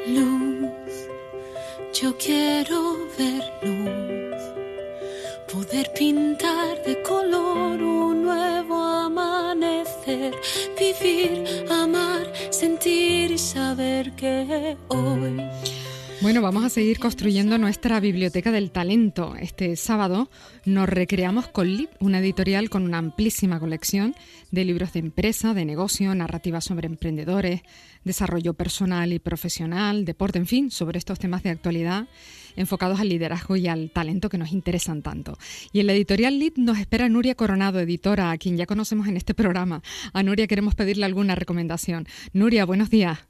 Luz, yo quiero ver luz, poder pintar de color un nuevo amanecer, vivir, amar, sentir y saber que hoy... Bueno, vamos a seguir construyendo nuestra biblioteca del talento. Este sábado nos recreamos con LIT, una editorial con una amplísima colección de libros de empresa, de negocio, narrativas sobre emprendedores, desarrollo personal y profesional, deporte, en fin, sobre estos temas de actualidad enfocados al liderazgo y al talento que nos interesan tanto. Y en la editorial LIT nos espera Nuria Coronado, editora, a quien ya conocemos en este programa. A Nuria queremos pedirle alguna recomendación. Nuria, buenos días.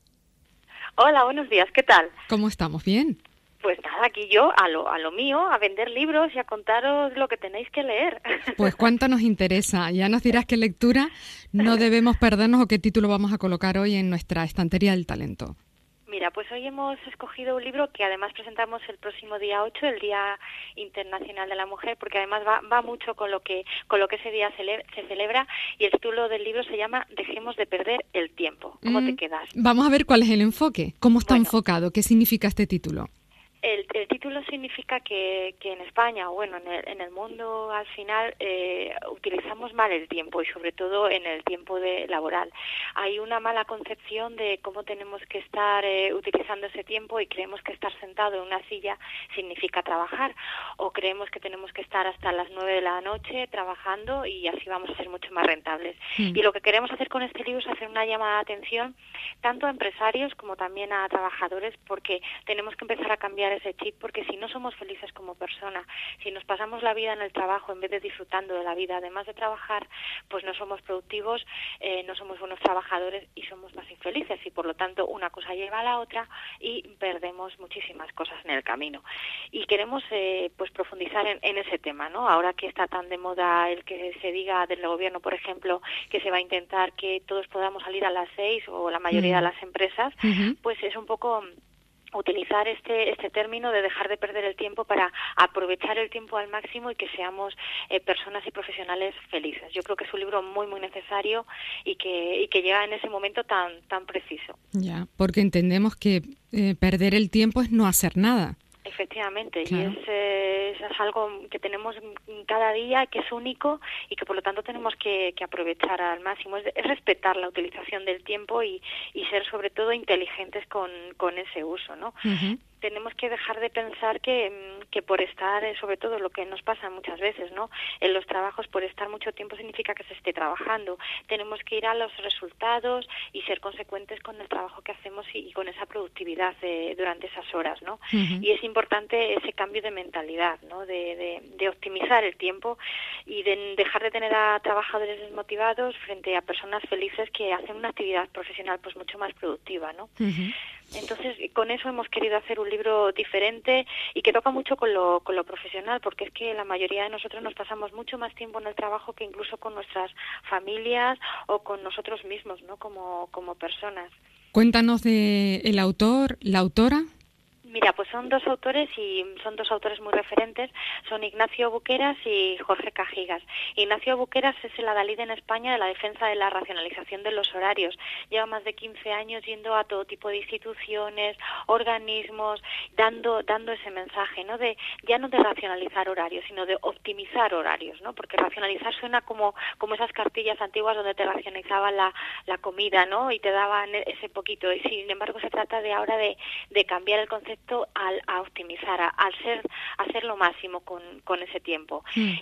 Hola, buenos días, ¿qué tal? ¿Cómo estamos? ¿Bien? Pues nada, aquí yo a lo mío, a vender libros y a contaros lo que tenéis que leer. Pues cuánto nos interesa. Ya nos dirás qué lectura no debemos perdernos o qué título vamos a colocar hoy en nuestra estantería del talento. Mira, pues hoy hemos escogido un libro que además presentamos el próximo día 8, el Día Internacional de la Mujer, porque además va mucho con lo que ese día se celebra, y el título del libro se llama Dejemos de perder el tiempo. ¿Cómo te quedas? Vamos a ver cuál es el enfoque, cómo está enfocado, qué significa este título. El título significa que en España, o bueno, en el mundo al final, utilizamos mal el tiempo y sobre todo en el tiempo laboral. Hay una mala concepción de cómo tenemos que estar utilizando ese tiempo y creemos que estar sentado en una silla significa trabajar, o creemos que tenemos que estar hasta las 9 de la noche trabajando y así vamos a ser mucho más rentables. Y lo que queremos hacer con este libro es hacer una llamada de atención tanto a empresarios como también a trabajadores, porque tenemos que empezar a cambiar ese chip, porque si no somos felices como personas, si nos pasamos la vida en el trabajo en vez de disfrutando de la vida, además de trabajar, pues no somos productivos, no somos buenos trabajadores y somos más infelices, y por lo tanto una cosa lleva a la otra y perdemos muchísimas cosas en el camino. Y queremos pues profundizar en ese tema, ¿no? Ahora que está tan de moda el que se diga del gobierno, por ejemplo, que se va a intentar que todos podamos salir a las 6 o la mayoría de las empresas, pues es un poco utilizar este término de dejar de perder el tiempo para aprovechar el tiempo al máximo y que seamos personas y profesionales felices. Yo creo que es un libro muy muy necesario y que llega en ese momento tan preciso. Ya, porque entendemos que perder el tiempo es no hacer nada. Efectivamente, claro. Y es algo que tenemos cada día, que es único y que por lo tanto tenemos que aprovechar al máximo. Es respetar la utilización del tiempo y ser sobre todo inteligentes con ese uso, ¿no? Tenemos que dejar de pensar que por estar, sobre todo lo que nos pasa muchas veces, ¿no? En los trabajos, por estar mucho tiempo significa que se esté trabajando. Tenemos que ir a los resultados y ser consecuentes con el trabajo que hacemos y con esa productividad durante esas horas, ¿no? Y es importante ese cambio de mentalidad, ¿no? De optimizar el tiempo y de dejar de tener a trabajadores desmotivados frente a personas felices que hacen una actividad profesional pues mucho más productiva, ¿no? Entonces, con eso hemos querido hacer un libro diferente y que toca mucho con lo profesional, porque es que la mayoría de nosotros nos pasamos mucho más tiempo en el trabajo que incluso con nuestras familias o con nosotros mismos, ¿no? Como personas. Cuéntanos de el autor, la autora. Mira, pues son dos autores y son dos autores muy referentes, son Ignacio Buqueras y Jorge Cajigas. Ignacio Buqueras es el adalid en España de la defensa de la racionalización de los horarios. Lleva más de 15 años yendo a todo tipo de instituciones, organismos, dando ese mensaje, ¿no? Ya no de racionalizar horarios, sino de optimizar horarios, ¿no? Porque racionalizar suena como esas cartillas antiguas donde te racionalizaban la comida, ¿no? Y te daban ese poquito. Y sin embargo se trata de ahora de cambiar el concepto a optimizar, a hacer lo máximo con ese tiempo.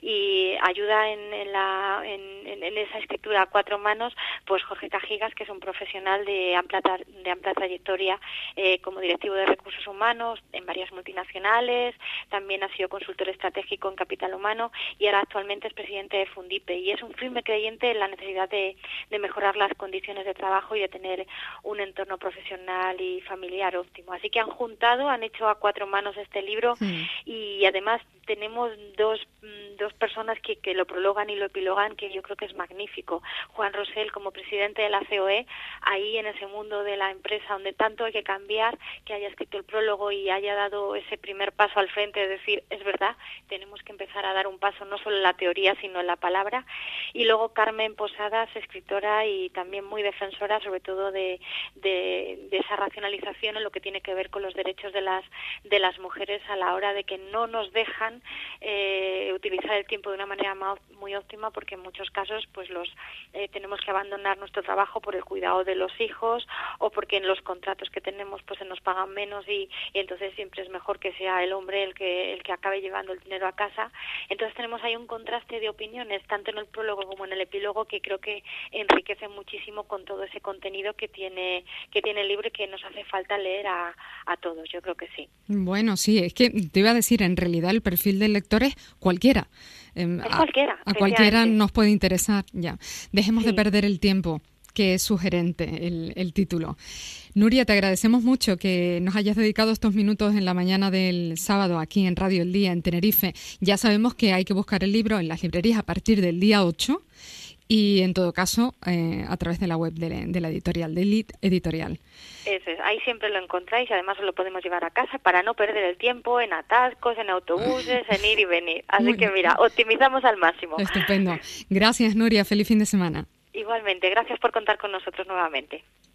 Y ayuda en esa escritura a 4 manos, pues Jorge Cajigas, que es un profesional de amplia trayectoria como directivo de recursos humanos en varias multinacionales, también ha sido consultor estratégico en capital humano y ahora actualmente es presidente de Fundipe, y es un firme creyente en la necesidad de mejorar las condiciones de trabajo y de tener un entorno profesional y familiar óptimo. Así que han hecho a 4 manos este libro y además tenemos dos personas que lo prologan y lo epilogan, que yo creo que es magnífico. Juan Rosell, como presidente de la COE, ahí en ese mundo de la empresa donde tanto hay que cambiar, que haya escrito el prólogo y haya dado ese primer paso al frente, de decir, es verdad, tenemos que empezar a dar un paso no solo en la teoría, sino en la palabra. Y luego Carmen Posadas, escritora y también muy defensora, sobre todo de esa racionalización en lo que tiene que ver con los derechos de las mujeres a la hora de que no nos dejan utilizar el tiempo de una manera muy óptima, porque en muchos casos pues tenemos que abandonar nuestro trabajo por el cuidado de los hijos, o porque en los contratos que tenemos pues se nos pagan menos y entonces siempre es mejor que sea el hombre el que acabe llevando el dinero a casa. Entonces tenemos ahí un contraste de opiniones, tanto en el prólogo como en el epílogo, que creo que enriquece muchísimo con todo ese contenido que tiene el libro y que nos hace falta leer a todos. Yo creo que sí. Bueno, sí, es que te iba a decir, en realidad el perfil del lector es cualquiera. A cualquiera nos puede interesar, ya. Dejemos de perder el tiempo, que es sugerente el título. Nuria, te agradecemos mucho que nos hayas dedicado estos minutos en la mañana del sábado aquí en Radio El Día, en Tenerife. Ya sabemos que hay que buscar el libro en las librerías a partir del día 8 y, en todo caso, a través de la web de la editorial, de Lit Editorial. Eso es, ahí siempre lo encontráis y además os lo podemos llevar a casa para no perder el tiempo en atascos, en autobuses, en ir y venir. Así que mira, optimizamos al máximo. Estupendo. Gracias, Nuria. Feliz fin de semana. Igualmente, gracias por contar con nosotros nuevamente.